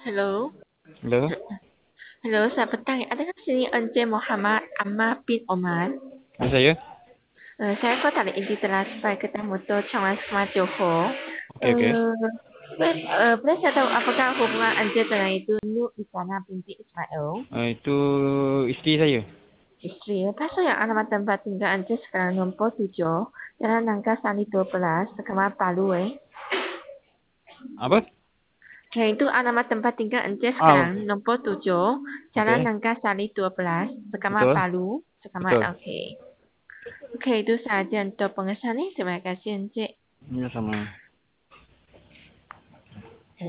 Halo. Halo, Halo, selamat petang. Adakah sini Encik Muhammad Ammar bin Omar? ini saya. Saya kau tak ada inti telah supaya kita motor Changwan Smart Johor. Oke, oke. Boleh saya tahu apakah hubungan Encik dengan itu Nur Isana binti Ismail? Itu istri saya. Istri. Pasal yang alamat tempat tinggal Encik sekarang nombor 7, Jalan Nangka Sani 12, Sekama Palu Apa? Yang itu alamat tempat tinggal Encik Ah, sekarang nombor 7, Jalan oke. Nangka Sani 12, Sekama Betul, Palu, Sekama betul. Oke, itu saja untuk pengesahan ini. Terima kasih Encik. Ini sama.